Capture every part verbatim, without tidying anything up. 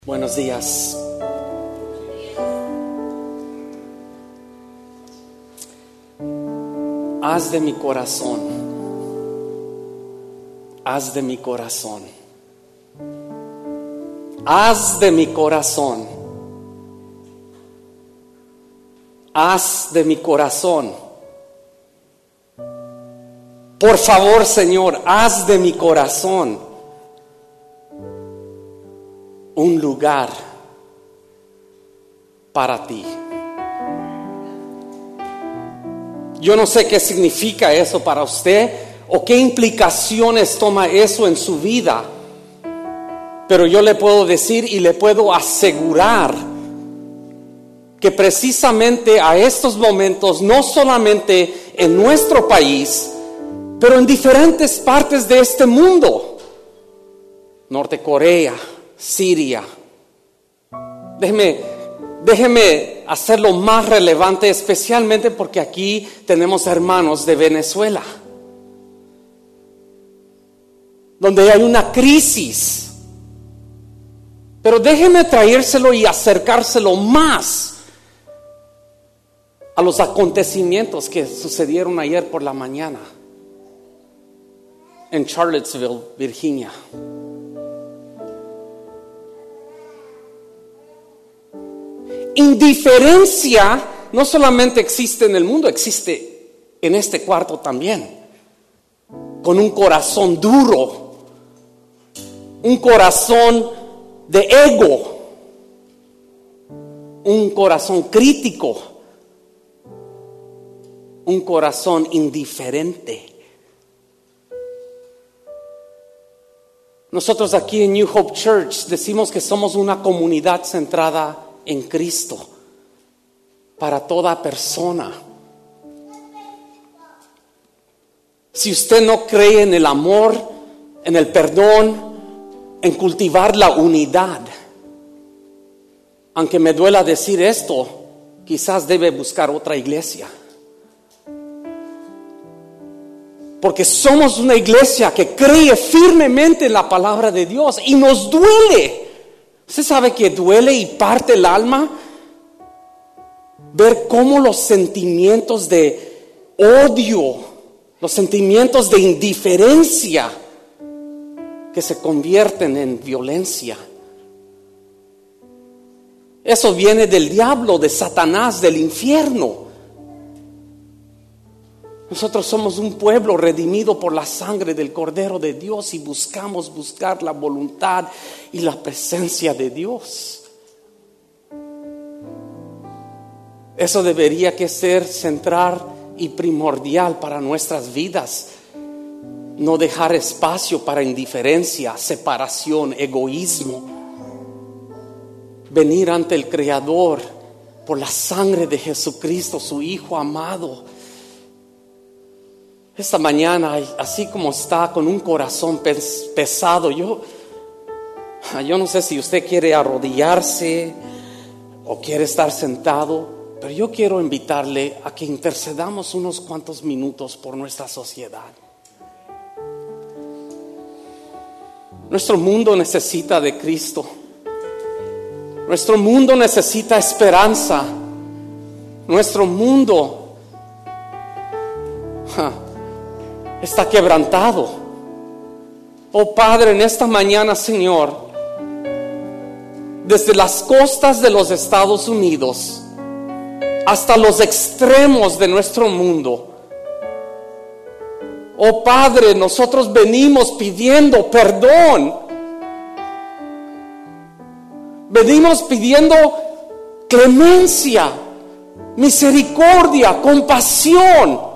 Buenos días. Haz de mi corazón, haz de mi corazón, haz de mi corazón, haz de mi corazón. Por favor, Señor, haz de mi corazón un lugar para ti. Yo no sé qué significa eso para usted o qué implicaciones toma eso en su vida, pero yo le puedo decir y le puedo asegurar que precisamente a estos momentos, no solamente en nuestro país, pero en diferentes partes de este mundo, Norte Corea, Siria. Déjeme, déjeme hacerlo más relevante, especialmente porque aquí tenemos hermanos de Venezuela, donde hay una crisis. Pero déjeme traérselo y acercárselo más a los acontecimientos que sucedieron ayer por la mañana en Charlottesville, Virginia. Indiferencia no solamente existe en el mundo, existe en este cuarto también. Con un corazón duro, un corazón de ego, un corazón crítico, un corazón indiferente. Nosotros aquí en New Hope Church decimos que somos una comunidad centrada en Cristo para toda persona. Si usted no cree en el amor, en el perdón, en cultivar la unidad, aunque me duela decir esto, quizás debe buscar otra iglesia. Porque somos una iglesia que cree firmemente en la palabra de Dios y nos duele. ¿Usted sabe que duele y parte el alma ver cómo los sentimientos de odio, los sentimientos de indiferencia que se convierten en violencia? Eso viene del diablo, de Satanás, del infierno. Nosotros somos un pueblo redimido por la sangre del Cordero de Dios y buscamos buscar la voluntad y la presencia de Dios. Eso debería que ser central y primordial para nuestras vidas. No dejar espacio para indiferencia, separación, egoísmo. Venir ante el Creador por la sangre de Jesucristo, su Hijo amado. Esta mañana, así como está con un corazón pesado, yo, yo no sé si usted quiere arrodillarse o quiere estar sentado, pero yo quiero invitarle a que intercedamos unos cuantos minutos por nuestra sociedad. Nuestro mundo necesita de Cristo. Nuestro mundo necesita esperanza. Nuestro mundo ja, está quebrantado. Oh Padre, en esta mañana, Señor, desde las costas de los Estados Unidos hasta los extremos de nuestro mundo, oh Padre, nosotros venimos pidiendo perdón. Venimos pidiendo clemencia, misericordia, compasión.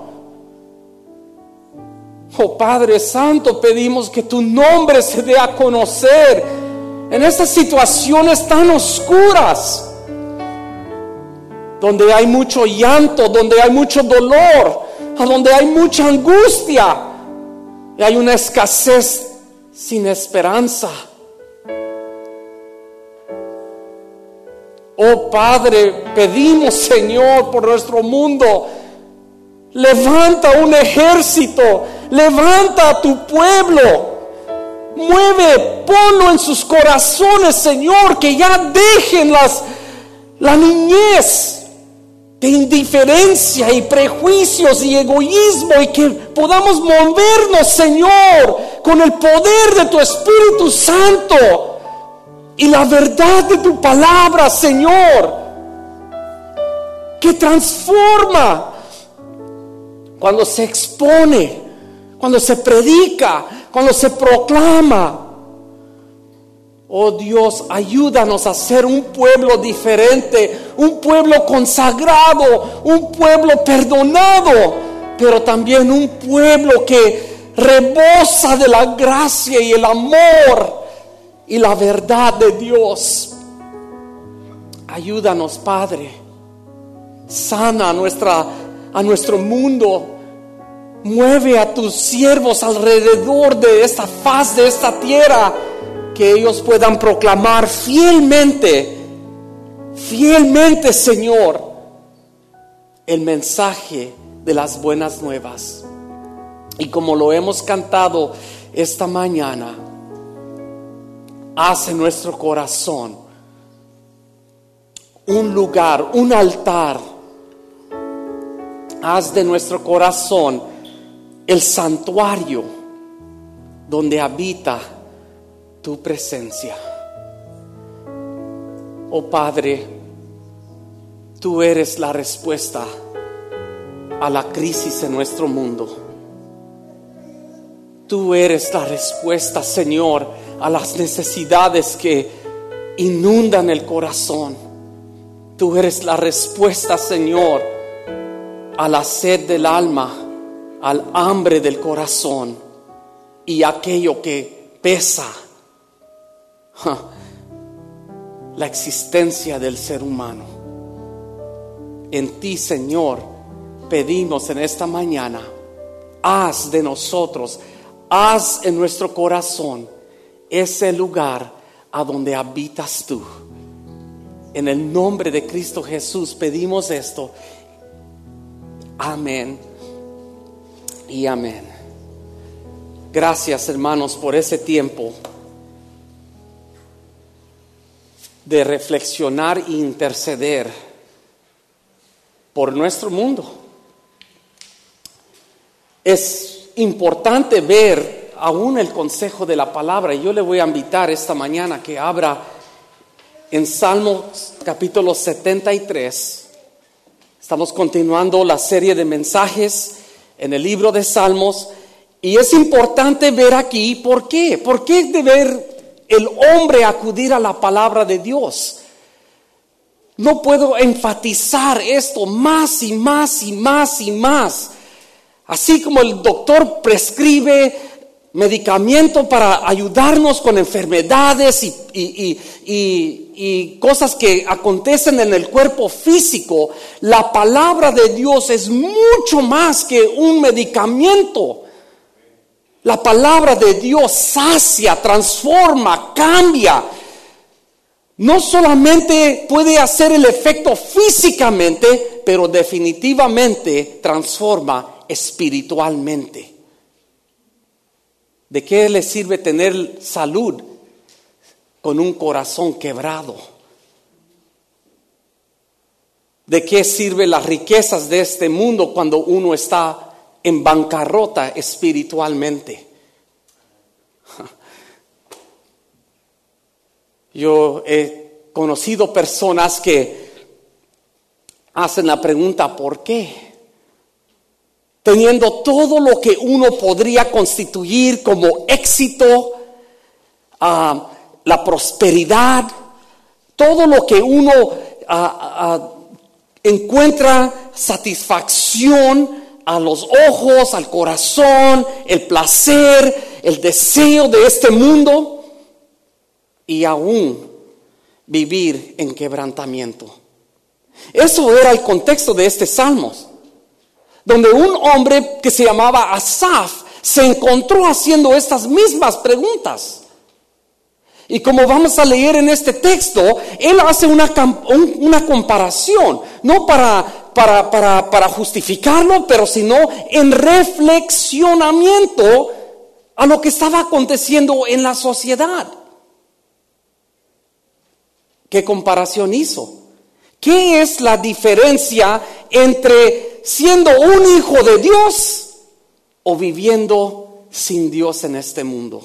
Oh Padre Santo, pedimos que tu nombre se dé a conocer en estas situaciones tan oscuras, donde hay mucho llanto, donde hay mucho dolor, donde hay mucha angustia y hay una escasez sin esperanza. Oh Padre, pedimos, Señor, por nuestro mundo. Levanta un ejército, levanta a tu pueblo Mueve, ponlo en sus corazones, Señor, que ya dejen las, la niñez de indiferencia y prejuicios y egoísmo, y que podamos movernos, Señor, con el poder de tu Espíritu Santo y la verdad de tu palabra, Señor, que transforma cuando se expone, cuando se predica, cuando se proclama. Oh Dios, ayúdanos a ser un pueblo diferente, un pueblo consagrado, un pueblo perdonado, pero también un pueblo que rebosa de la gracia y el amor y la verdad de Dios. Ayúdanos, Padre. Sana a, nuestra, a nuestro mundo. Mueve a tus siervos alrededor de esta faz de esta tierra, que ellos puedan proclamar fielmente, fielmente, Señor, el mensaje de las buenas nuevas. Y como lo hemos cantado esta mañana, haz en nuestro corazón un lugar, un altar. Haz de nuestro corazón el santuario donde habita tu presencia. Oh Padre, tú eres la respuesta a la crisis en nuestro mundo. Tú eres la respuesta, Señor, a las necesidades que inundan el corazón. Tú eres la respuesta, Señor, a la sed del alma, al hambre del corazón y aquello que pesa, la existencia del ser humano. En ti, Señor, pedimos en esta mañana, haz de nosotros, haz en nuestro corazón ese lugar a donde habitas tú. En el nombre de Cristo Jesús pedimos esto. Amén y amén. Gracias, hermanos, por ese tiempo de reflexionar e interceder por nuestro mundo. Es importante ver aún el consejo de la palabra, y yo le voy a invitar esta mañana que abra en Salmos capítulo setenta y tres. Estamos continuando la serie de mensajes en el libro de Salmos, y es importante ver aquí por qué, por qué debe el hombre acudir a la palabra de Dios. No puedo enfatizar esto más y más y más y más. Así como el doctor prescribe medicamento para ayudarnos con enfermedades y, y, y, y, y cosas que acontecen en el cuerpo físico, la palabra de Dios es mucho más que un medicamento. La palabra de Dios sacia, transforma, cambia. No solamente puede hacer el efecto físicamente, pero definitivamente transforma espiritualmente. ¿De qué le sirve tener salud con un corazón quebrado? ¿De qué sirven las riquezas de este mundo cuando uno está en bancarrota espiritualmente? Yo he conocido personas que hacen la pregunta ¿por qué? Teniendo todo lo que uno podría constituir como éxito, uh, la prosperidad, todo lo que uno uh, uh, encuentra satisfacción a los ojos, al corazón, el placer, el deseo de este mundo, y aún vivir en quebrantamiento. Eso era el contexto de este Salmos, donde un hombre que se llamaba Asaf se encontró haciendo estas mismas preguntas. Y como vamos a leer en este texto, él hace una, una comparación, no para, para, para, para justificarlo, pero sino en reflexionamiento a lo que estaba aconteciendo en la sociedad. ¿Qué comparación hizo? ¿Qué es la diferencia entre siendo un hijo de Dios o viviendo sin Dios en este mundo?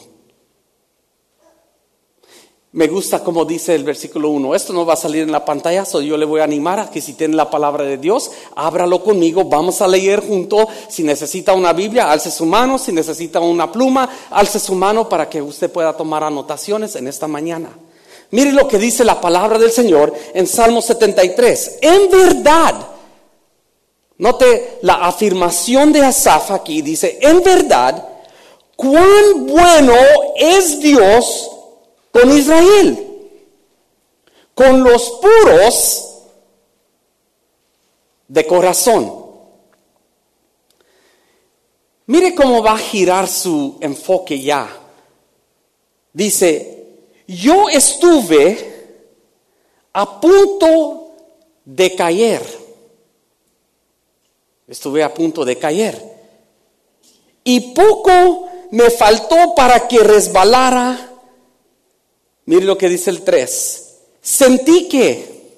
Me gusta como dice el versículo uno. Esto no va a salir en la pantalla, so yo le voy a animar a que si tiene la palabra de Dios, ábralo conmigo, vamos a leer junto. Si necesita una Biblia, alce su mano. Si necesita una pluma, alce su mano para que usted pueda tomar anotaciones en esta mañana. Mire lo que dice la palabra del Señor en Salmo setenta y tres. En verdad, note la afirmación de Asaf aquí, dice, en verdad, cuán bueno es Dios con Israel, con los puros de corazón. Mire cómo va a girar su enfoque ya. Dice, yo estuve a punto de caer. Estuve a punto de caer. Y poco me faltó para que resbalara. Mire lo que dice el tres. Sentí que.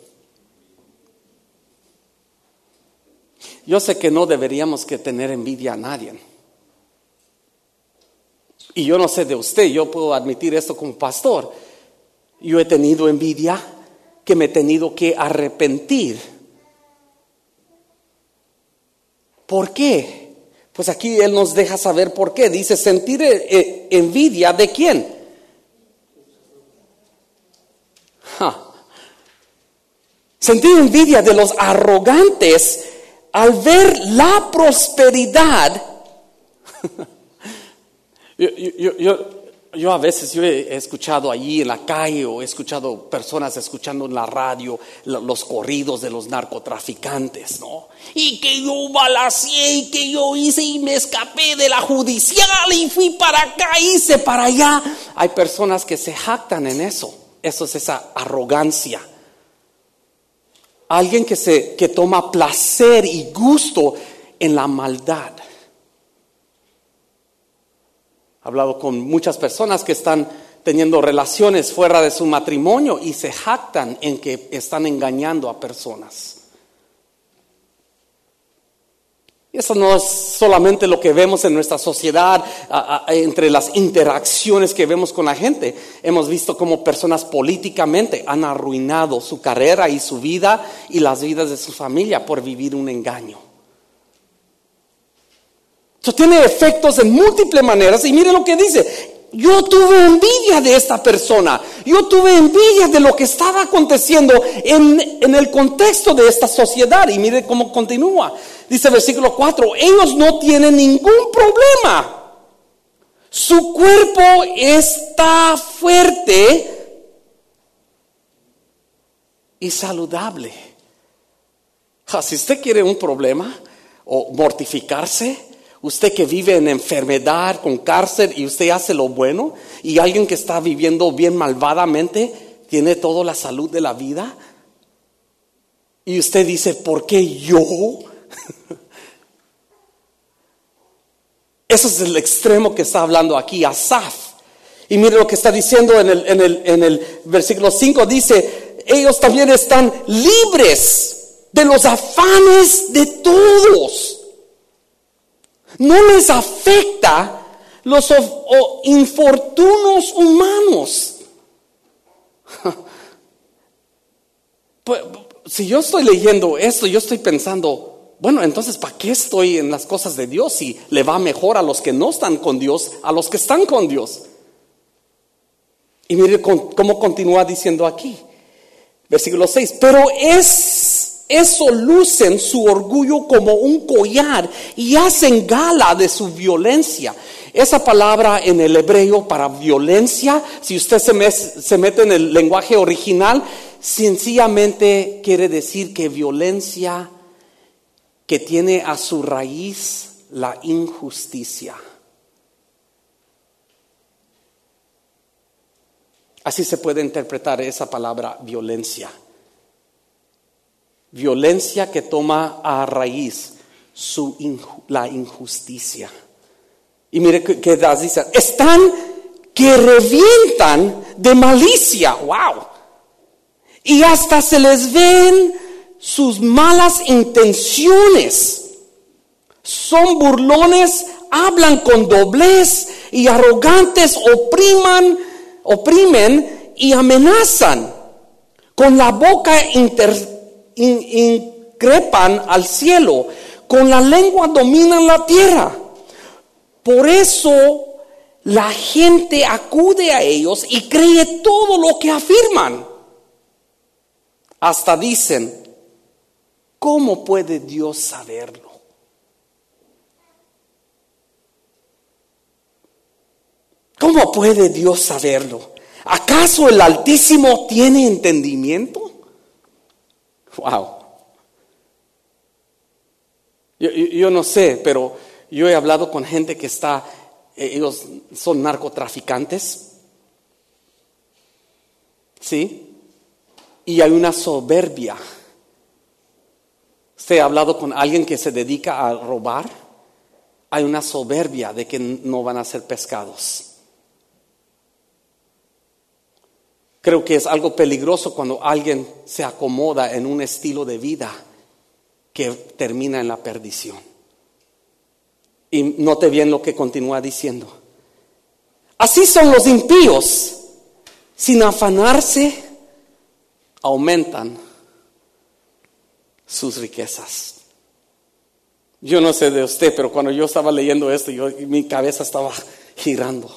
Yo sé que no deberíamos que tener envidia a nadie. Y yo no sé de usted, yo puedo admitir esto como pastor. Yo he tenido envidia que me he tenido que arrepentir. ¿Por qué? Pues aquí él nos deja saber por qué. Dice, sentir eh, envidia ¿de quién? Ja. Sentir envidia de los arrogantes al ver la prosperidad. yo, yo, yo, yo a veces yo he escuchado allí en la calle o he escuchado personas escuchando en la radio los corridos de los narcotraficantes, ¿no? Y que yo balaceé y que yo hice y me escapé de la judicial y fui para acá, hice para allá. Hay personas que se jactan en eso. Eso es esa arrogancia. Alguien que se que toma placer y gusto en la maldad. He hablado con muchas personas que están teniendo relaciones fuera de su matrimonio y se jactan en que están engañando a personas. Y eso no es solamente lo que vemos en nuestra sociedad, a, a, entre las interacciones que vemos con la gente. Hemos visto cómo personas políticamente han arruinado su carrera y su vida y las vidas de su familia por vivir un engaño. Eso tiene efectos en múltiples maneras. Y mire lo que dice. Yo tuve envidia de esta persona. Yo tuve envidia de lo que estaba aconteciendo en, en el contexto de esta sociedad. Y mire cómo continúa. Dice versículo cuatro. Ellos no tienen ningún problema. Su cuerpo está fuerte y saludable. Ja, si usted quiere un problema o mortificarse, usted que vive en enfermedad, con cárcel, y usted hace lo bueno, y alguien que está viviendo bien malvadamente, tiene toda la salud de la vida, y usted dice, ¿por qué yo? Eso es el extremo que está hablando aquí Asaf. Y mire lo que está diciendo en el, en el, en el versículo cinco, dice, ellos también están libres de los afanes de todos. No les afecta los of, o, infortunios humanos. Pues, si yo estoy leyendo esto, yo estoy pensando, bueno, entonces ¿para qué estoy en las cosas de Dios si le va mejor a los que no están con Dios, a los que están con Dios? Y mire cómo continúa diciendo aquí, versículo seis, pero es... Eso lucen su orgullo como un collar y hacen gala de su violencia. Esa palabra en el hebreo para violencia, si usted se, me, se mete en el lenguaje original, sencillamente quiere decir que violencia que tiene a su raíz la injusticia. Así se puede interpretar esa palabra violencia. Violencia que toma a raíz su, la injusticia. Y mire que, que dice, están que revientan de malicia. Wow. Y hasta se les ven sus malas intenciones. Son burlones, hablan con doblez y arrogantes, opriman, oprimen y amenazan. Con la boca inter, in, increpan al cielo, con la lengua dominan la tierra. Por eso la gente acude a ellos y cree todo lo que afirman. Hasta dicen, ¿cómo puede Dios saberlo? ¿Cómo puede Dios saberlo? ¿Acaso el Altísimo tiene entendimiento? Wow. Yo, yo, yo no sé, pero yo he hablado con gente que está, ellos son narcotraficantes. ¿Sí? Y hay una soberbia. ¿Usted ha hablado con alguien que se dedica a robar? Hay una soberbia de que no van a ser pescados. Creo que es algo peligroso cuando alguien se acomoda en un estilo de vida que termina en la perdición. Y note bien lo que continúa diciendo. Así son los impíos, sin afanarse, aumentan sus riquezas. Yo no sé de usted, pero cuando yo estaba leyendo esto, yo, mi cabeza estaba girando.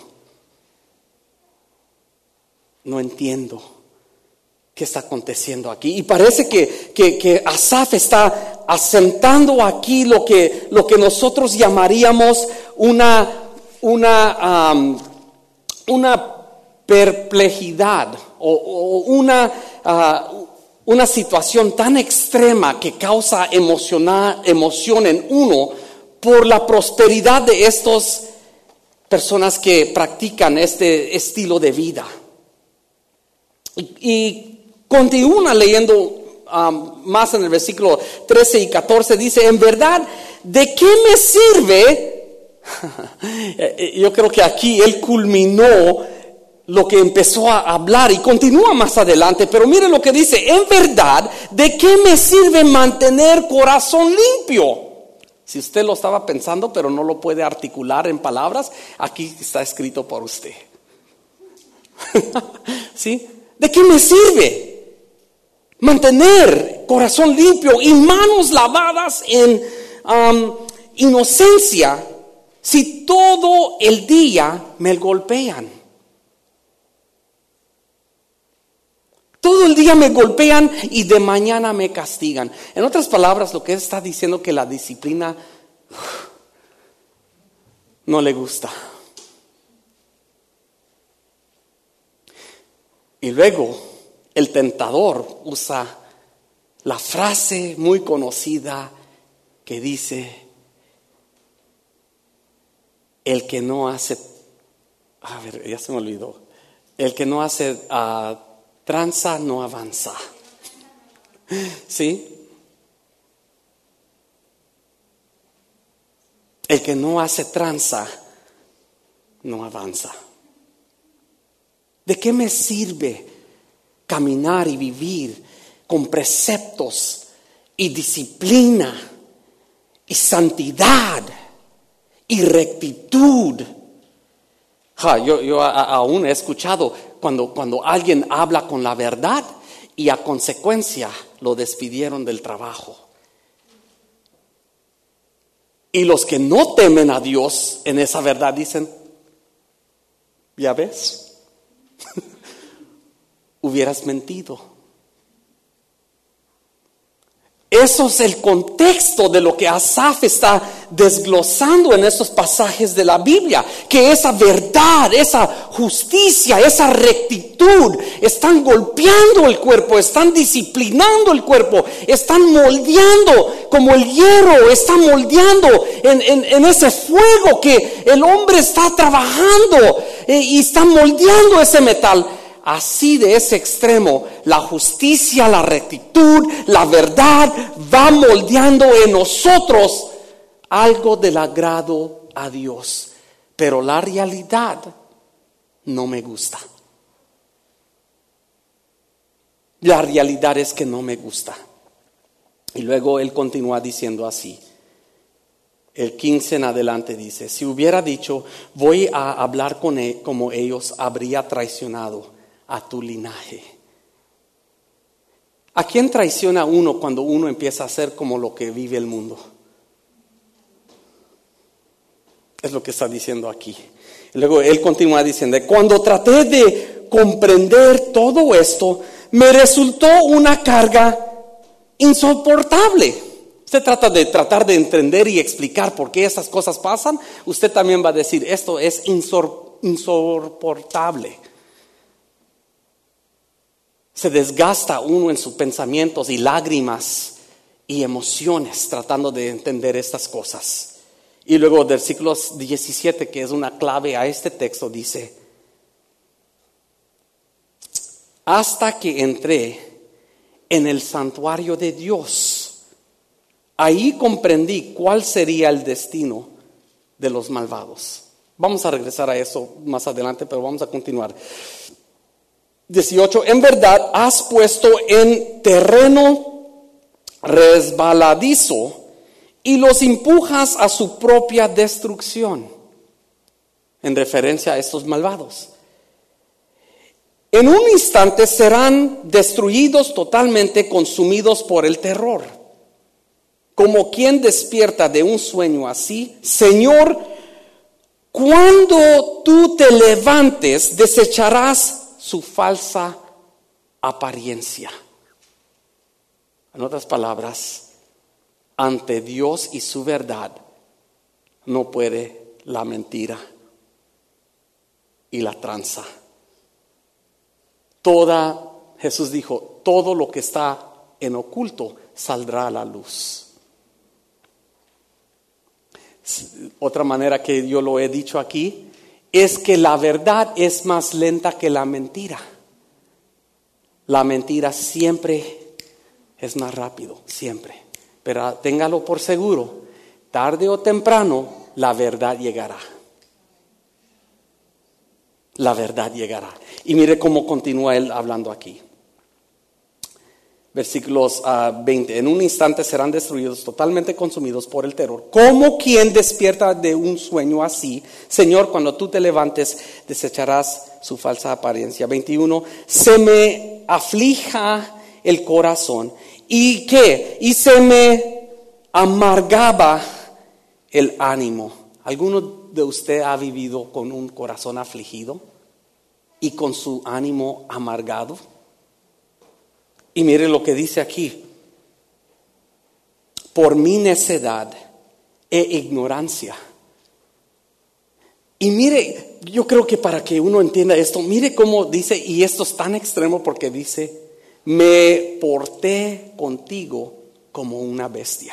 No entiendo qué está aconteciendo aquí. Y parece que, que, que Asaf está asentando aquí lo que, lo que nosotros llamaríamos una, una, um, una perplejidad o, o una, uh, una situación tan extrema que causa emocional, emoción en uno por la prosperidad de estas personas que practican este estilo de vida. Y, y continúa leyendo um, más en el versículo trece y catorce, dice, en verdad, ¿de qué me sirve? Yo creo que aquí él culminó lo que empezó a hablar y continúa más adelante, pero mire lo que dice, en verdad, ¿de qué me sirve mantener corazón limpio? Si usted lo estaba pensando, pero no lo puede articular en palabras, aquí está escrito por usted. ¿Sí? ¿De qué me sirve mantener corazón limpio y manos lavadas en um, inocencia si todo el día me golpean? Todo el día me golpean y de mañana me castigan. En otras palabras, lo que él está diciendo que la disciplina uf, no le gusta. Y luego el tentador usa la frase muy conocida que dice, el que no hace, a ver, ya se me olvidó, el que no hace uh, tranza no avanza. ¿Sí? El que no hace tranza no avanza. ¿De qué me sirve caminar y vivir con preceptos y disciplina y santidad y rectitud? Ja, yo yo a, a, aún he escuchado cuando, cuando alguien habla con la verdad y a consecuencia lo despidieron del trabajo. Y los que no temen a Dios en esa verdad dicen, ¿ya ves? Hubieras mentido. Eso es el contexto de lo que Asaf está desglosando en estos pasajes de la Biblia, que esa verdad, esa justicia, esa rectitud están golpeando el cuerpo, están disciplinando el cuerpo, están moldeando como el hierro, están moldeando en, en, en ese fuego que el hombre está trabajando eh, y están moldeando ese metal. Así de ese extremo, la justicia, la rectitud, la verdad va moldeando en nosotros algo del agrado a Dios. pero la realidad no me gusta. La realidad es que no me gusta. Y luego él continúa diciendo así. El quince en adelante dice: si hubiera dicho, voy a hablar con él como ellos, habría traicionado a tu linaje. ¿A quién traiciona uno cuando uno empieza a hacer como lo que vive el mundo? Es lo que está diciendo aquí. Luego él continúa diciendo: cuando traté de comprender todo esto, me resultó una carga insoportable. Usted trata de tratar de entender y explicar por qué esas cosas pasan. Usted también va a decir: esto es insor- insoportable. Se desgasta uno en sus pensamientos y lágrimas y emociones tratando de entender estas cosas. Y luego del versículo diecisiete, que es una clave a este texto, dice: hasta que entré en el santuario de Dios, ahí comprendí cuál sería el destino de los malvados. Vamos a regresar a eso más adelante, pero vamos a continuar. dieciocho. En verdad has puesto en terreno resbaladizo y los empujas a su propia destrucción. En referencia a estos malvados. En un instante serán destruidos totalmente, consumidos por el terror. Como quien despierta de un sueño así, Señor, cuando tú te levantes, desecharás su falsa apariencia. En otras palabras, ante Dios y su verdad no puede la mentira y la tranza. Toda, Jesús dijo, todo lo que está en oculto saldrá a la luz. Otra manera que yo lo he dicho aquí es que la verdad es más lenta que la mentira. La mentira siempre es más rápido, siempre. Pero téngalo por seguro, tarde o temprano la verdad llegará. La verdad llegará. Y mire cómo continúa él hablando aquí. Versículos uh, veinte. En un instante serán destruidos, totalmente consumidos por el terror. Como quien despierta de un sueño así, Señor, cuando tú te levantes, desecharás su falsa apariencia. veintiuno. Se me aflija el corazón. ¿Y qué? Y se me amargaba el ánimo. ¿Alguno de usted ha vivido con un corazón afligido y con su ánimo amargado? Y mire lo que dice aquí: por mi necedad e ignorancia. Y mire, yo creo que para que uno entienda esto, mire cómo dice, y esto es tan extremo porque dice: me porté contigo como una bestia.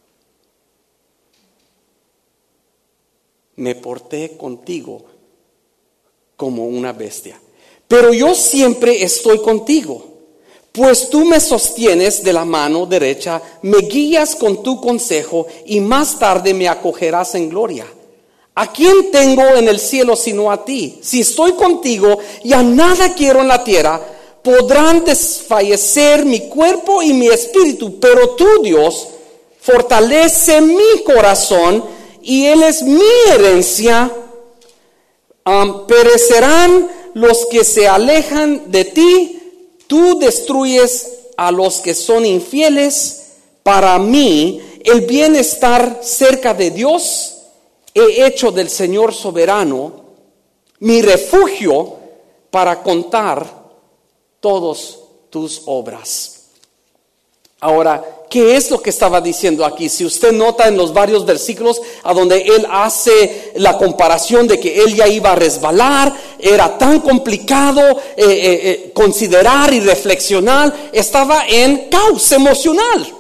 Me porté contigo como una bestia. Pero yo siempre estoy contigo, pues tú me sostienes de la mano derecha, me guías con tu consejo y más tarde me acogerás en gloria. ¿A quién tengo en el cielo sino a ti? Si estoy contigo, ya nada quiero en la tierra. Podrán desfallecer mi cuerpo y mi espíritu, pero tú, Dios, fortalece mi corazón y Él es mi herencia. Um, perecerán los que se alejan de ti. Tú destruyes a los que son infieles. Para mí, el bienestar cerca de Dios he hecho del Señor soberano mi refugio para contar todas tus obras. Ahora, ¿qué es lo que estaba diciendo aquí? Si usted nota en los varios versículos a donde él hace la comparación de que él ya iba a resbalar, era tan complicado eh, eh, eh, considerar y reflexionar, estaba en caos emocional.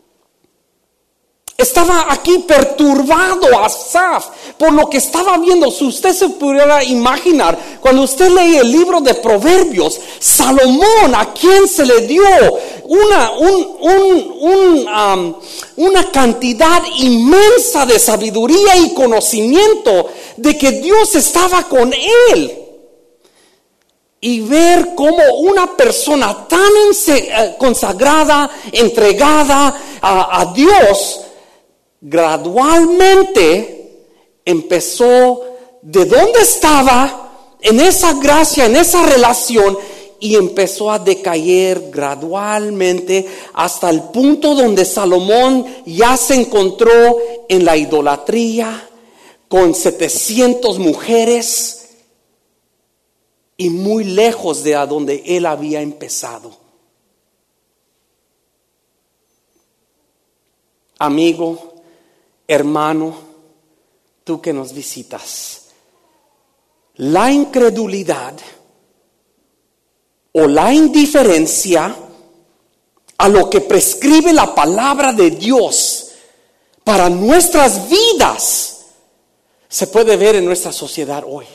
Estaba aquí perturbado Asaf por lo que estaba viendo. Si usted se pudiera imaginar, cuando usted lee el libro de Proverbios, Salomón, a quien se le dio una, un, un, un, um, una cantidad inmensa de sabiduría y conocimiento de que Dios estaba con él. Y ver cómo una persona tan consagrada, entregada a, a Dios, gradualmente empezó de donde estaba, en esa gracia, en esa relación, y empezó a decaer gradualmente hasta el punto donde Salomón ya se encontró en la idolatría con setecientas mujeres y muy lejos de a donde él había empezado. Amigo, hermano, tú que nos visitas, la incredulidad o la indiferencia a lo que prescribe la palabra de Dios para nuestras vidas se puede ver en nuestra sociedad hoy.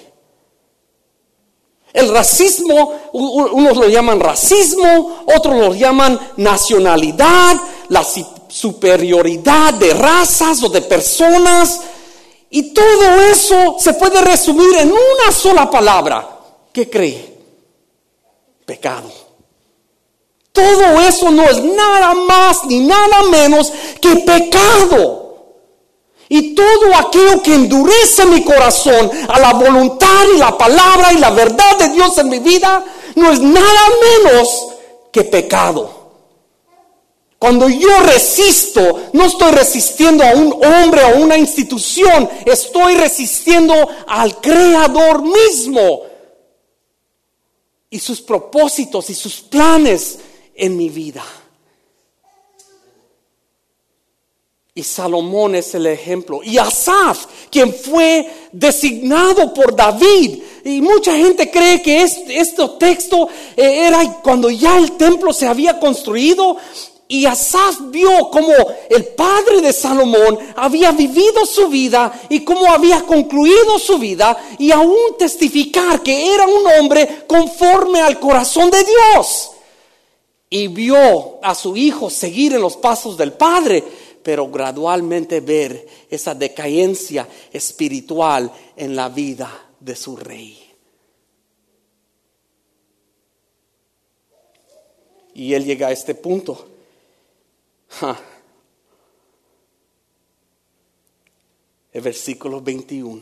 El racismo, unos lo llaman racismo, otros lo llaman nacionalidad, la superioridad de razas o de personas, y todo eso se puede resumir en una sola palabra. ¿Qué cree? Pecado. Todo eso no es nada más ni nada menos que pecado. Y todo aquello que endurece mi corazón a la voluntad y la palabra y la verdad de Dios en mi vida no es nada menos que pecado. Cuando yo resisto, no estoy resistiendo a un hombre o a una institución, estoy resistiendo al Creador mismo y sus propósitos y sus planes en mi vida. Y Salomón es el ejemplo. Y Asaf, quien fue designado por David. Y mucha gente cree que este, este texto eh, era cuando ya el templo se había construido. Y Asaf vio cómo el padre de Salomón había vivido su vida y cómo había concluido su vida. Y aún testificar que era un hombre conforme al corazón de Dios. Y vio a su hijo seguir en los pasos del padre, pero gradualmente ver esa decadencia espiritual en la vida de su rey. Y él llega a este punto. Ja. El versículo veintiuno.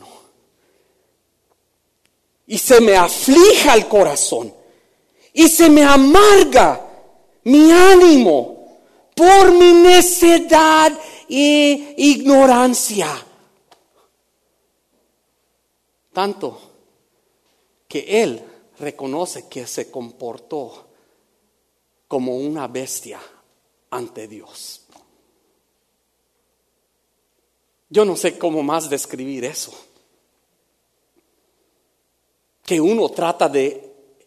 Y se me aflija el corazón, y se me amarga mi ánimo por mi necedad e ignorancia. Tanto que él reconoce que se comportó como una bestia ante Dios. Yo no sé cómo más describir eso. Que uno trata de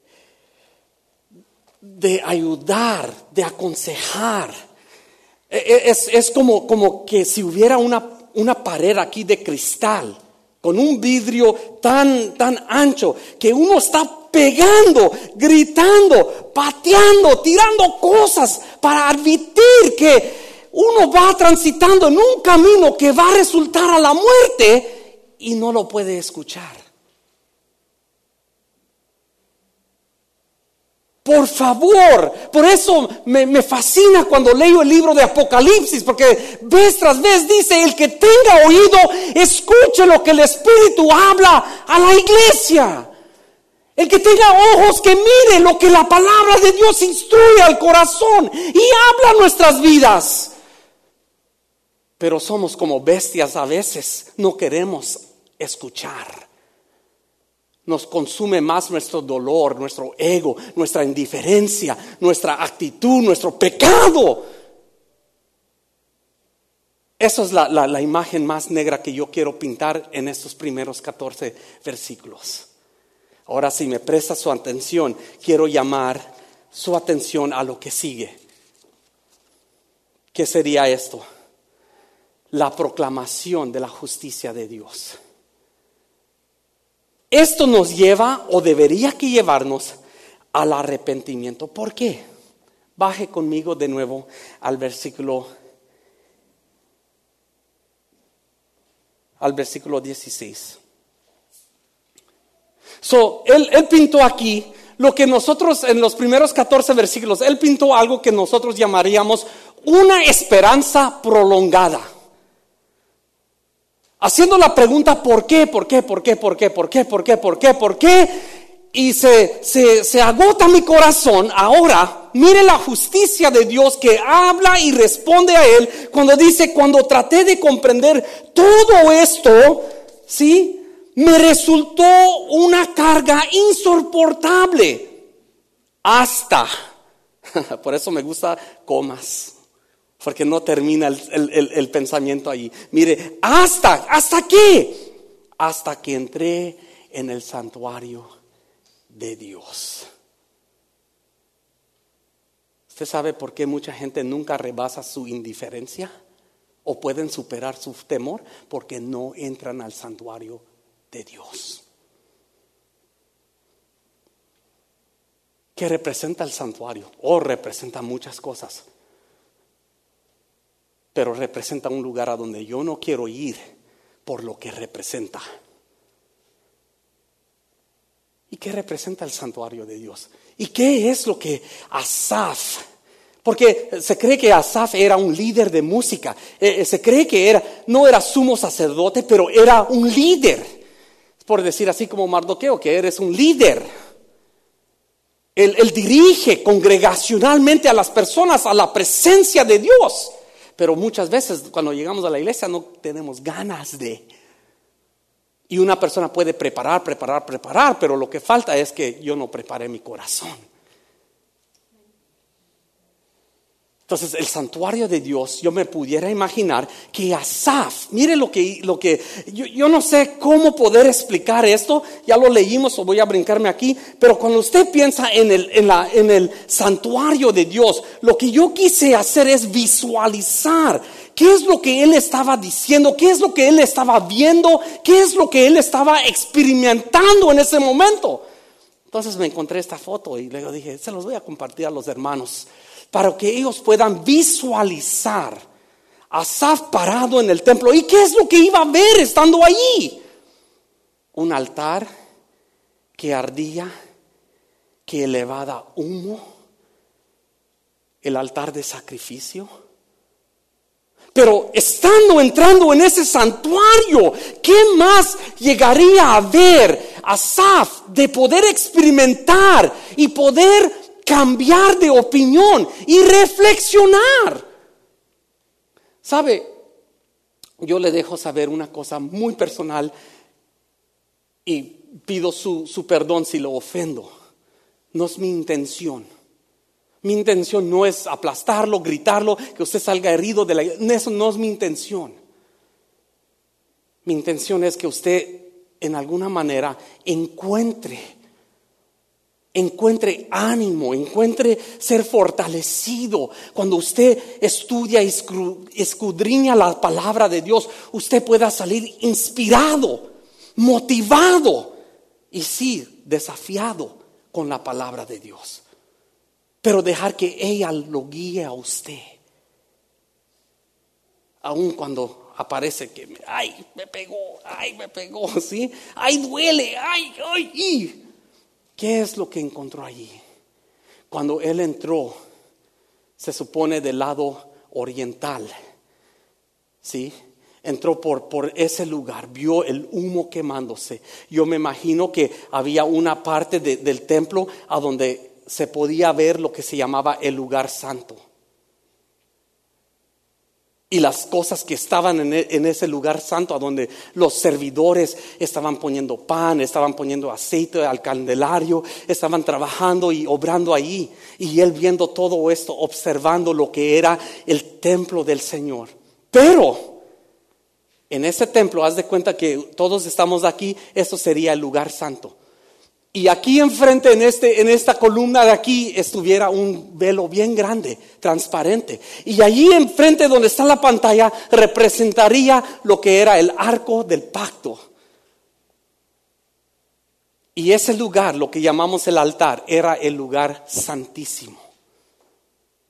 de ayudar, de aconsejar. Es, es como, como que si hubiera una, una pared aquí de cristal con un vidrio tan, tan ancho que uno está pegando, gritando, pateando, tirando cosas para advertir que uno va transitando en un camino que va a resultar a la muerte y no lo puede escuchar. Por favor, por eso me, me fascina cuando leo el libro de Apocalipsis, porque vez tras vez dice: el que tenga oído, escuche lo que el Espíritu habla a la iglesia. El que tenga ojos, que mire lo que la palabra de Dios instruye al corazón y habla nuestras vidas. Pero somos como bestias a veces, no queremos escuchar. Nos consume más nuestro dolor, nuestro ego, nuestra indiferencia, nuestra actitud, nuestro pecado. Esa es la, la, la imagen más negra que yo quiero pintar en estos primeros catorce versículos. Ahora, si me presta su atención, quiero llamar su atención a lo que sigue. ¿Qué sería esto? La proclamación de la justicia de Dios. Esto nos lleva, o debería que llevarnos, al arrepentimiento. ¿Por qué? Baje conmigo de nuevo al versículo, al versículo dieciséis. So, él, él pintó aquí lo que nosotros en los primeros catorce versículos, él pintó algo que nosotros llamaríamos una esperanza prolongada. Haciendo la pregunta ¿por qué? ¿Por qué? ¿Por qué? ¿Por qué? ¿Por qué? ¿Por qué? ¿Por qué? ¿Por qué? Y se, se, se agota mi corazón. Ahora, mire la justicia de Dios que habla y responde a él cuando dice, cuando traté de comprender todo esto, ¿sí? Me resultó una carga insoportable. Hasta, por eso me gusta comas, porque no termina el, el, el pensamiento ahí. Mire, hasta, ¿hasta qué? Hasta que entré en el santuario de Dios. ¿Usted sabe por qué mucha gente nunca rebasa su indiferencia o pueden superar su temor? Porque no entran al santuario de Dios. ¿Qué representa el santuario? Oh, representa muchas cosas, pero representa un lugar a donde yo no quiero ir por lo que representa. ¿Y qué representa el santuario de Dios? ¿Y qué es lo que Asaf? Porque se cree que Asaf era un líder de música. Eh, se cree que era, no era sumo sacerdote, pero era un líder. Por decir así como Mardoqueo, que eres un líder. Él, él dirige congregacionalmente a las personas a la presencia de Dios. Pero muchas veces cuando llegamos a la iglesia no tenemos ganas de. Y una persona puede preparar, preparar, preparar, pero lo que falta es que yo no preparé mi corazón. Entonces el santuario de Dios, yo me pudiera imaginar que Asaf, mire lo que, lo que yo, yo no sé cómo poder explicar esto, ya lo leímos o voy a brincarme aquí, pero cuando usted piensa en el, en la, en el santuario de Dios, lo que yo quise hacer es visualizar qué es lo que él estaba diciendo, qué es lo que él estaba viendo, qué es lo que él estaba experimentando en ese momento. Entonces me encontré esta foto y luego dije, se los voy a compartir a los hermanos, para que ellos puedan visualizar a Asaf parado en el templo. ¿Y qué es lo que iba a ver estando allí? Un altar que ardía, que elevaba humo, el altar de sacrificio. Pero estando entrando en ese santuario, ¿qué más llegaría a ver Asaf de poder experimentar y poder cambiar de opinión y reflexionar? ¿Sabe? Yo le dejo saber una cosa muy personal y pido su, su perdón si lo ofendo. No es mi intención. Mi intención no es aplastarlo, gritarlo, que usted salga herido de la... Eso no es mi intención. Mi intención es que usted en alguna manera encuentre Encuentre ánimo, encuentre ser fortalecido. Cuando usted estudia y escudriña la palabra de Dios, usted pueda salir inspirado, motivado y sí, desafiado con la palabra de Dios. Pero dejar que ella lo guíe a usted. Aun cuando aparece que, ay, me pegó, ay, me pegó, ¿sí? Ay, duele, ay, ay, y... ¿Qué es lo que encontró allí? Cuando él entró, se supone del lado oriental, ¿sí? Entró por, por ese lugar, vio el humo quemándose. Yo me imagino que había una parte de, del templo a donde se podía ver lo que se llamaba el lugar santo. Y las cosas que estaban en, en ese lugar santo, a donde los servidores estaban poniendo pan, estaban poniendo aceite al candelario, estaban trabajando y obrando allí. Y él viendo todo esto, observando lo que era el templo del Señor. Pero en ese templo, haz de cuenta que todos estamos aquí, eso sería el lugar santo. Y aquí enfrente, en, este, en esta columna de aquí, estuviera un velo bien grande, transparente. Y allí enfrente donde está la pantalla, representaría lo que era el arco del pacto. Y ese lugar, lo que llamamos el altar, era el lugar santísimo.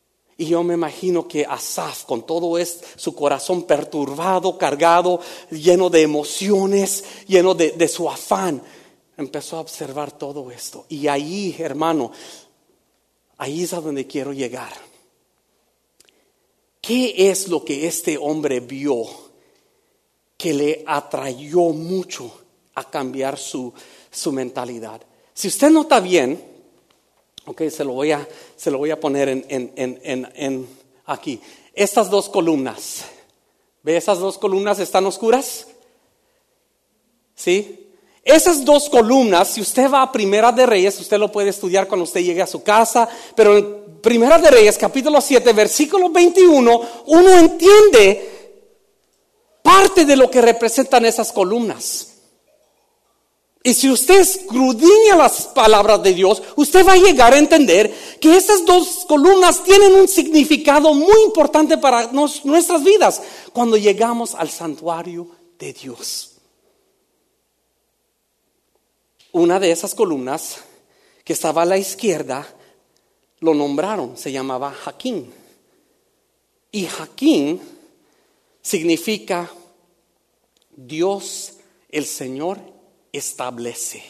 Y yo me imagino que Asaf, con todo esto, su corazón perturbado, cargado, lleno de emociones, lleno de, de su afán, empezó a observar todo esto. Y ahí, hermano, ahí es a donde quiero llegar. ¿Qué es lo que este hombre vio que le atrayó mucho a cambiar su, su mentalidad? Si usted nota bien, ok, se lo voy a, se lo voy a poner en, en, en, en, en aquí. Estas dos columnas, ¿ve? Esas dos columnas están oscuras, ¿sí? Esas dos columnas, si usted va a Primera de Reyes, usted lo puede estudiar cuando usted llegue a su casa, pero en Primera de Reyes, capítulo siete, versículo veintiuno, uno entiende parte de lo que representan esas columnas. Y si usted escudriña las palabras de Dios, usted va a llegar a entender que esas dos columnas tienen un significado muy importante para nos, nuestras vidas cuando llegamos al santuario de Dios. Una de esas columnas que estaba a la izquierda lo nombraron, se llamaba Jaquín. Y Jaquín significa Dios, el Señor, establece.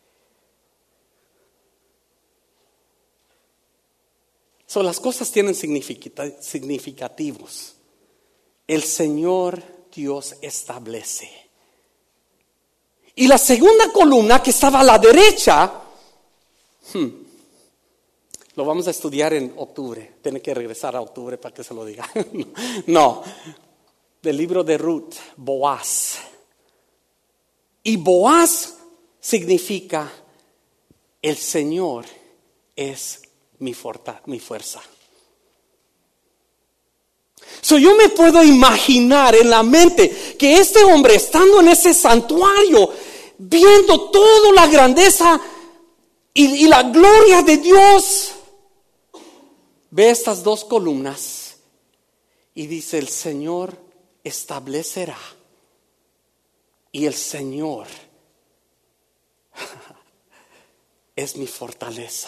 So, las cosas tienen significativos. El Señor Dios establece. Y la segunda columna que estaba a la derecha, hmm, lo vamos a estudiar en octubre. Tiene que regresar a octubre para que se lo diga. No, del libro de Ruth, Boaz. Y Boaz significa el Señor es mi, forta, mi fuerza. So, yo me puedo imaginar en la mente que este hombre, estando en ese santuario, viendo toda la grandeza y, y la gloria de Dios, ve estas dos columnas y dice: el Señor establecerá. Y el Señor es mi fortaleza.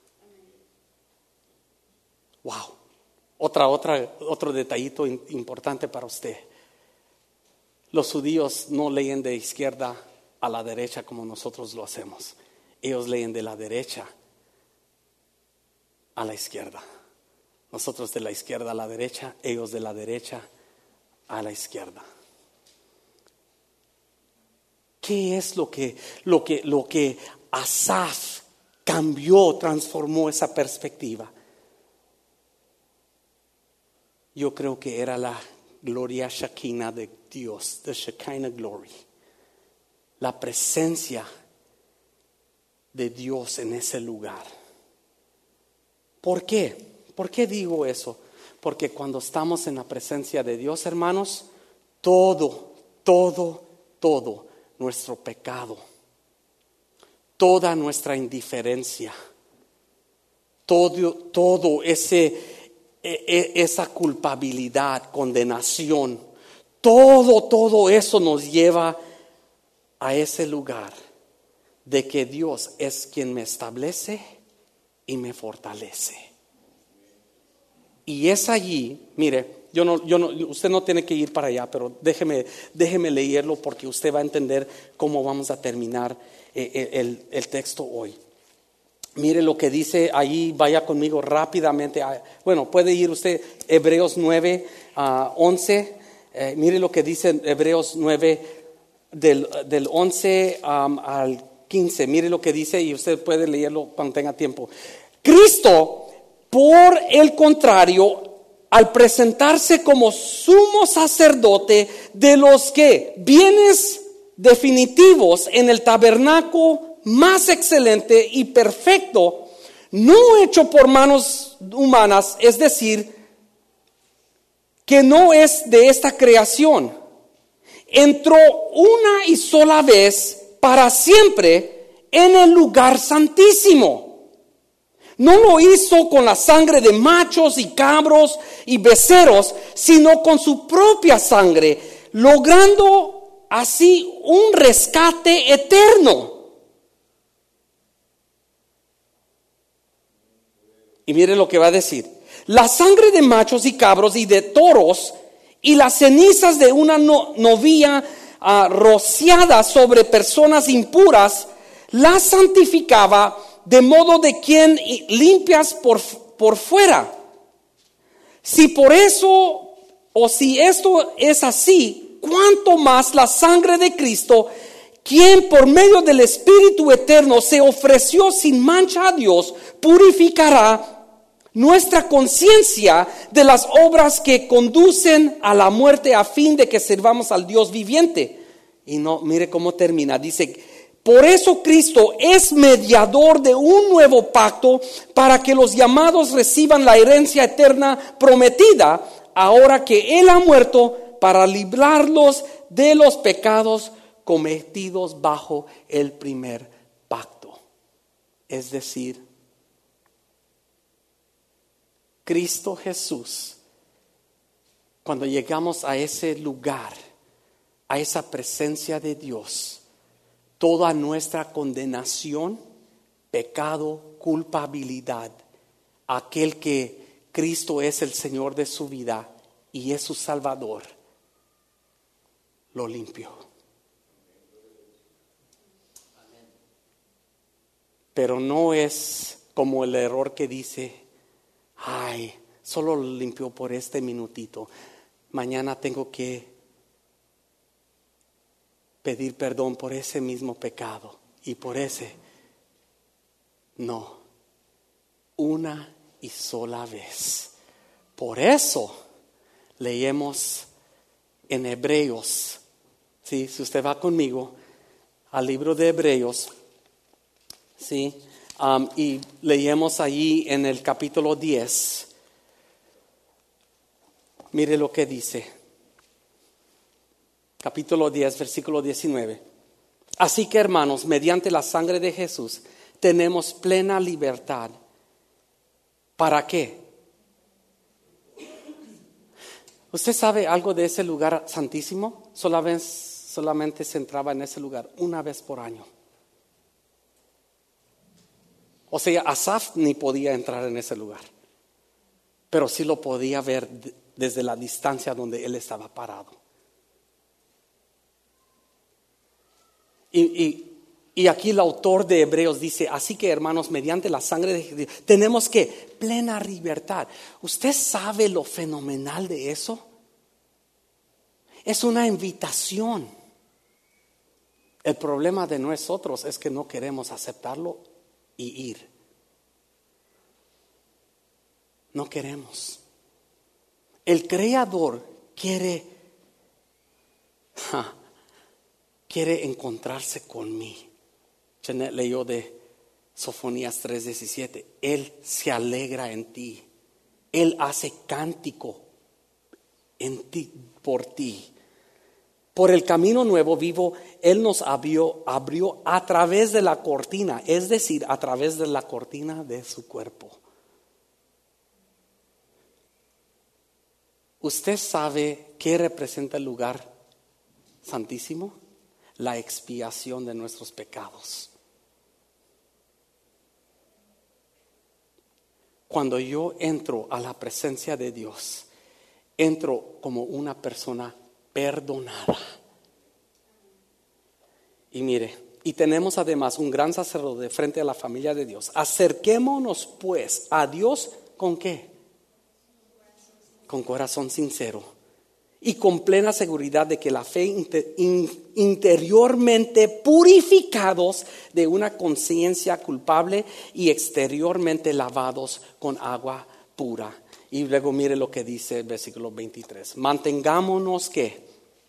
Wow. Otra, otra, otro detallito importante para usted. Los judíos no leen de izquierda a la derecha como nosotros lo hacemos. Ellos leen de la derecha a la izquierda. Nosotros de la izquierda a la derecha, ellos de la derecha a la izquierda. ¿Qué es lo que, lo que, lo que Asaf cambió, transformó esa perspectiva? Yo creo que era la gloria Shekinah de Dios, the Shekinah glory. La presencia de Dios en ese lugar. ¿Por qué? ¿Por qué digo eso? Porque cuando estamos en la presencia de Dios, hermanos, todo, todo, todo nuestro pecado, toda nuestra indiferencia, todo, todo ese esa culpabilidad, condenación, todo, todo eso nos lleva a ese lugar de que Dios es quien me establece y me fortalece. Y es allí, mire, yo no, yo no, usted no tiene que ir para allá, pero déjeme, déjeme leerlo porque usted va a entender cómo vamos a terminar el, el, el texto hoy. Mire lo que dice ahí, vaya conmigo rápidamente. Bueno, puede ir usted, Hebreos nueve, uh, once. Eh, mire lo que dice Hebreos nueve, del, del once um, al quince. Mire lo que dice y usted puede leerlo cuando tenga tiempo. Cristo, por el contrario, al presentarse como sumo sacerdote de los que bienes definitivos en el tabernáculo más excelente y perfecto, no hecho por manos humanas, es decir, que no es de esta creación, entró una y sola vez para siempre en el lugar santísimo. No lo hizo con la sangre de machos y cabros y becerros, sino con su propia sangre, logrando así un rescate eterno. Y mire lo que va a decir: la sangre de machos y cabros y de toros y las cenizas de una no, novia uh, rociada sobre personas impuras, las santificaba de modo de quien limpias por, por fuera. Si por eso, o si esto es así, cuánto más la sangre de Cristo, quien por medio del Espíritu Eterno se ofreció sin mancha a Dios, purificará nuestra conciencia de las obras que conducen a la muerte, a fin de que sirvamos al Dios viviente. Y no, mire cómo termina, dice: por eso Cristo es mediador de un nuevo pacto, para que los llamados reciban la herencia eterna prometida, ahora que Él ha muerto, para librarlos de los pecados cometidos bajo el primer pacto. Es decir, Cristo Jesús, cuando llegamos a ese lugar, a esa presencia de Dios, toda nuestra condenación, pecado, culpabilidad, aquel que Cristo es el Señor de su vida y es su Salvador, lo limpió. Pero no es como el error que dice: ay, solo lo limpió por este minutito. Mañana tengo que pedir perdón por ese mismo pecado y por ese. No, una y sola vez. Por eso leemos en Hebreos, ¿sí? Si usted va conmigo al libro de Hebreos, ¿sí? Um, y leemos allí en el capítulo diez. Mire lo que dice. Capítulo diez, versículo diecinueve. Así que, hermanos, mediante la sangre de Jesús tenemos plena libertad. ¿Para qué? ¿Usted sabe algo de ese lugar santísimo? Solamente, solamente se entraba en ese lugar una vez por año. O sea, Asaf ni podía entrar en ese lugar, pero sí lo podía ver desde la distancia donde él estaba parado. Y, y, y aquí el autor de Hebreos dice: así que, hermanos, mediante la sangre de Jesús tenemos que plena libertad. ¿Usted sabe lo fenomenal de eso? Es una invitación. El problema de nosotros es que no queremos aceptarlo y ir. No queremos. El Creador quiere ja, quiere encontrarse con mí. Janet leyó de Sofonías tres diecisiete. Él se alegra en ti. Él hace cántico en ti, por ti. Por el camino nuevo vivo, Él nos abrió, abrió a través de la cortina, es decir, a través de la cortina de su cuerpo. ¿Usted sabe qué representa el lugar santísimo? La expiación de nuestros pecados. Cuando yo entro a la presencia de Dios, entro como una persona perdonada. Y mire, y tenemos además un gran sacerdote frente a la familia de Dios. Acerquémonos pues a Dios ¿con qué? Con corazón sincero y con plena seguridad de que la fe inter, in, interiormente purificados de una conciencia culpable y exteriormente lavados con agua pura. Y luego mire lo que dice el versículo veintitrés. Mantengámonos ¿qué?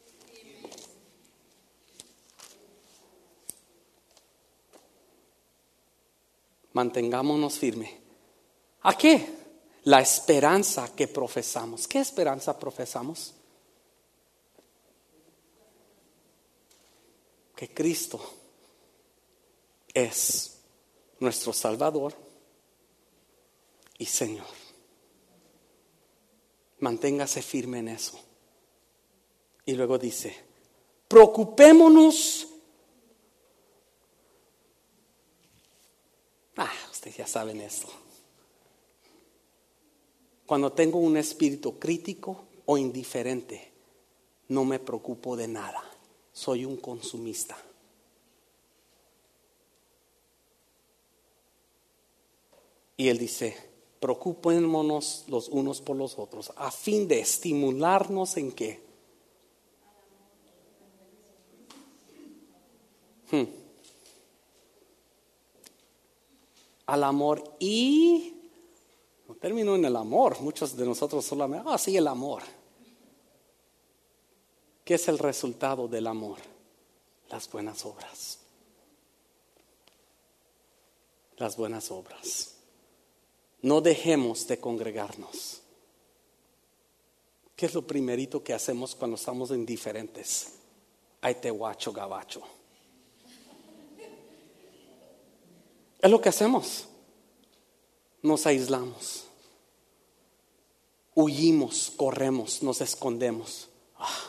Mantengámonos firmes. ¿A qué? La esperanza que profesamos. ¿Qué esperanza profesamos? Que Cristo es nuestro Salvador y Señor. Manténgase firme en eso. Y luego dice, preocupémonos. Ah, ustedes ya saben esto. Cuando tengo un espíritu crítico o indiferente, no me preocupo de nada. Soy un consumista. Y él dice, preocupémonos los unos por los otros, a fin de estimularnos en qué. Hmm. Al amor y no terminó en el amor. Muchos de nosotros solamente, ah, sí, el amor. ¿Qué es el resultado del amor? Las buenas obras. Las buenas obras. No dejemos de congregarnos. ¿Qué es lo primerito que hacemos cuando estamos indiferentes? Ay, te guacho, gabacho. Es lo que hacemos. Nos aislamos. Huimos, corremos, nos escondemos. Ah.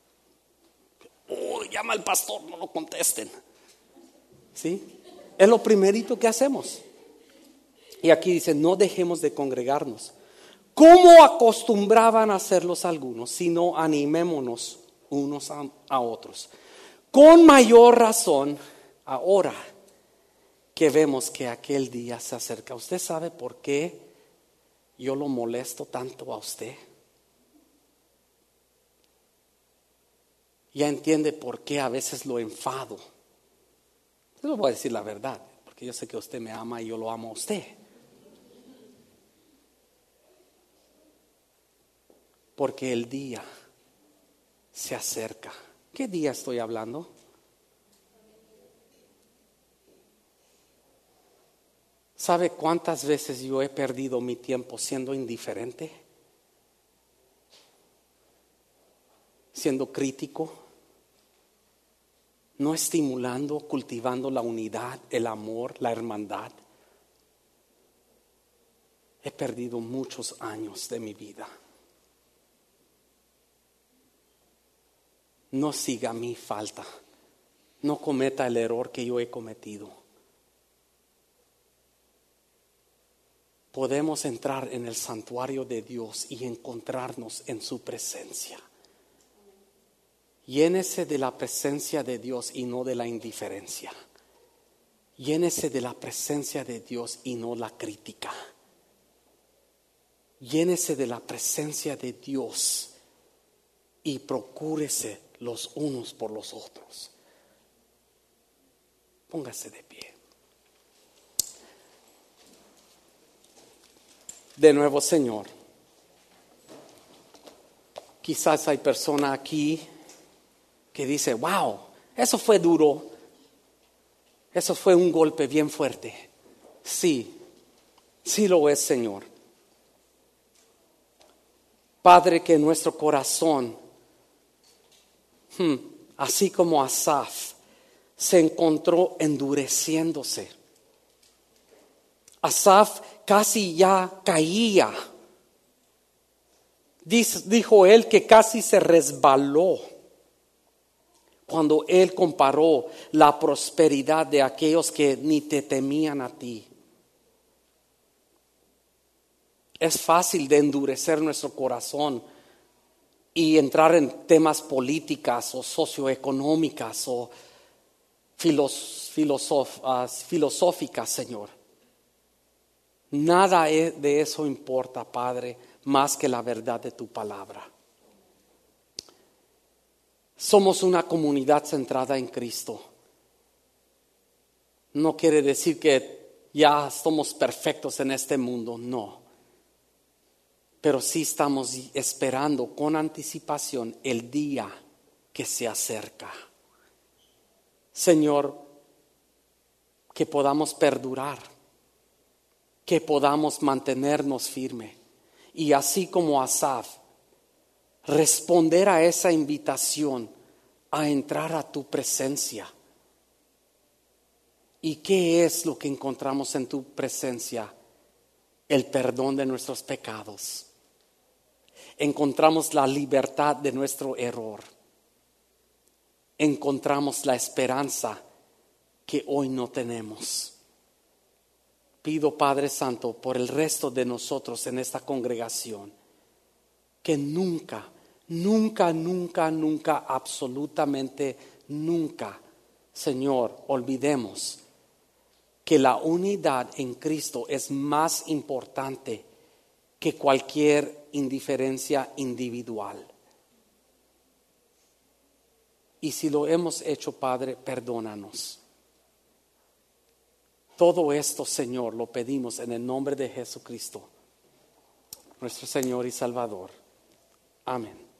Oh, llama al pastor, no lo contesten. ¿Sí? Es lo primerito que hacemos. Y aquí dice, no dejemos de congregarnos, como acostumbraban a hacerlos algunos, sino animémonos unos a, a otros. Con mayor razón, ahora que vemos que aquel día se acerca. ¿Usted sabe por qué yo lo molesto tanto a usted? Ya entiende por qué a veces lo enfado. Yo le voy a decir la verdad, porque yo sé que usted me ama y yo lo amo a usted. Porque el día se acerca. ¿Qué día estoy hablando? ¿Sabe cuántas veces yo he perdido mi tiempo siendo indiferente? Siendo crítico, no estimulando, cultivando la unidad, el amor, la hermandad. He perdido muchos años de mi vida. No siga mi falta. No cometa el error que yo he cometido. Podemos entrar en el santuario de Dios y encontrarnos en su presencia. Llénese de la presencia de Dios y no de la indiferencia. Llénese de la presencia de Dios y no la crítica. Llénese de la presencia de Dios y procúrese los unos por los otros. Póngase de pie. De nuevo, Señor, quizás hay persona aquí que dice, wow, eso fue duro, eso fue un golpe bien fuerte. Sí, sí lo es, Señor. Padre, que nuestro corazón, hmm, así como Asaf, se encontró endureciéndose. Asaf casi ya caía. Dijo él que casi se resbaló cuando él comparó la prosperidad de aquellos que ni te temían a ti. Es fácil de endurecer nuestro corazón y entrar en temas políticas o socioeconómicas o filos, filosof, uh, filosóficas, Señor. Nada de eso importa, Padre, más que la verdad de tu palabra. Somos una comunidad centrada en Cristo. No quiere decir que ya somos perfectos en este mundo, no. Pero sí estamos esperando con anticipación el día que se acerca. Señor, que podamos perdurar, que podamos mantenernos firmes y así como Asaf, responder a esa invitación a entrar a tu presencia. ¿Y qué es lo que encontramos en tu presencia? El perdón de nuestros pecados. Encontramos la libertad de nuestro error. Encontramos la esperanza que hoy no tenemos. pido, Padre Santo, por el resto de nosotros en esta congregación, que nunca, nunca, nunca, nunca, absolutamente nunca, Señor, olvidemos que la unidad en Cristo es más importante que cualquier indiferencia individual. Y si lo hemos hecho, Padre, perdónanos. Todo esto, Señor, lo pedimos en el nombre de Jesucristo, nuestro Señor y Salvador. Amén.